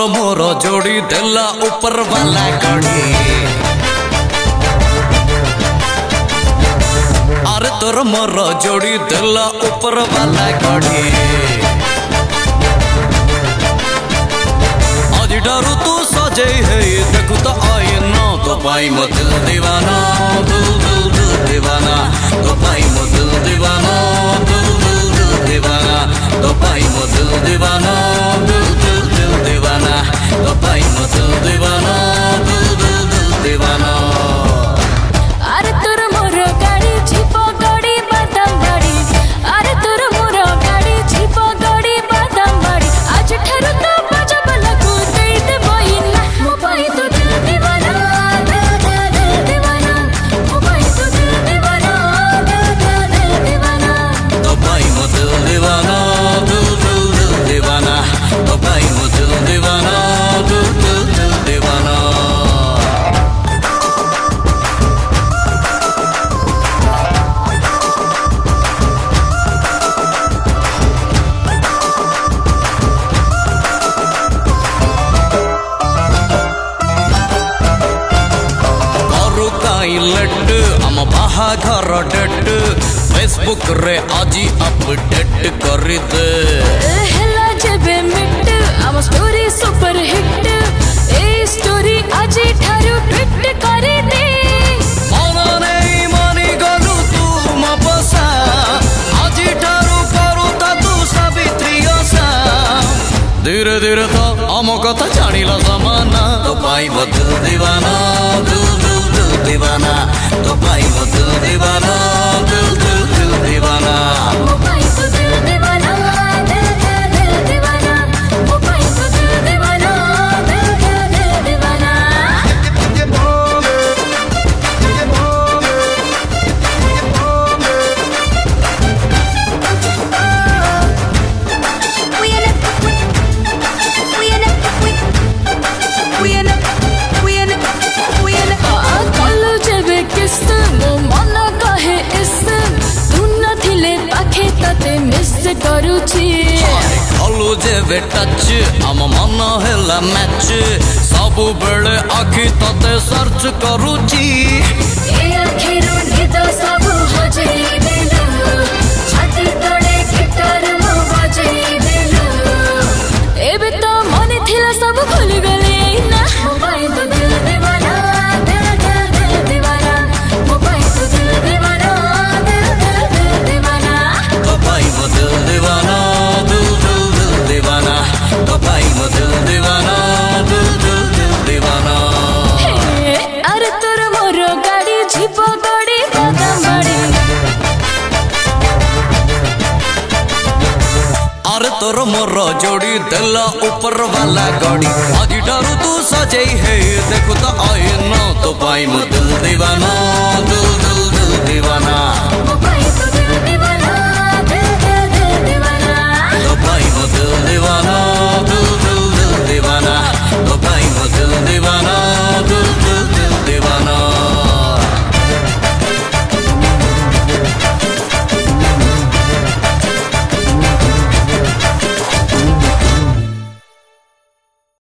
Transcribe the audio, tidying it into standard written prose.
मोर जोड़ी देला ऊपर वाला गड़ी। अरे तोर मोर जोड़ी देला ऊपर वाला गड़ी। आज डरू तू सजे है देखू तो आई ना तो पाई मो दिल दीवाना, दिल दिल दिल दीवाना, तो पाई मो दिल दीवाना, दिल दिल दिल दीवाना, तो पाई मो दिल दीवाना, दिल दिल दिल दीवाना, तो पाई मो दिल दीवाना, दिल दिल दिल दीवाना। अरे तोर मोर गाड़ी जीप गाड़ी बादाम गाड़ी। अरे तोर मोर गाड़ी जीप गाड़ी बादाम गाड़ी। आज ठारू तो बाजा बलकू दे दे बहिना मो पाई तो दिल दीवाना, दिल दिल दीवाना, मो पाई तो दिल दीवाना, दिल दिल दीवाना, तो पाई मो दिल दीवाना, दिल दिल दिल दीवाना, तो पाई मो दिल दीवाना, दिल दिल दिल दीवाना। लट आम बाहाघर डेट फेसबुक रे आजी अपडेट कर दे। हेला जेबे मिट आम स्टोरी सुपर हिट। ए स्टोरी आजी ठारू ट्वीट कर दे। मन नहीं मानी गलु तू म बसा आजी ठारू करू ता तू सावित्री ओसा। धीरे धीरे तो आम कथा जानिला जमाना, तो पाई दिल दीवाना, दिल दिल दिल दीवाना, तो पाई दिल दीवाना, दिल दिल दिल दीवाना, मो पाई तो दिल दीवाना, दिल दिल दीवाना, मो पाई तो दिल दीवाना, दिल दिल दीवाना। कलु जेबे टच आम मन हेला मैच सबु बेले आखि तते सर्च करूची। ए आखिरो निद सब हजेई देलु छाती तळे गिटार मो बजेई देलु। एबे तो मन थिला सब भूल गले ना मो पाई तो दिल दीवाना, दिल दिल दीवाना, मो पाई तो दिल दीवाना, दिल दिल दीवाना, तो पाई दिल दीवाना, दिल दिल दिल दीवाना, तो पाई दिल दीवाना, दिल दिल दिल दीवाना। अरे तोर मोर गाड़ी जीप गाड़ी बादाम गाड़ी। अरे तोर मोर जोड़ी देला ऊपर वाला गाड़ी। आज डरू तू सजे है देखू तो आई ना तो पाई दिल दीवाना।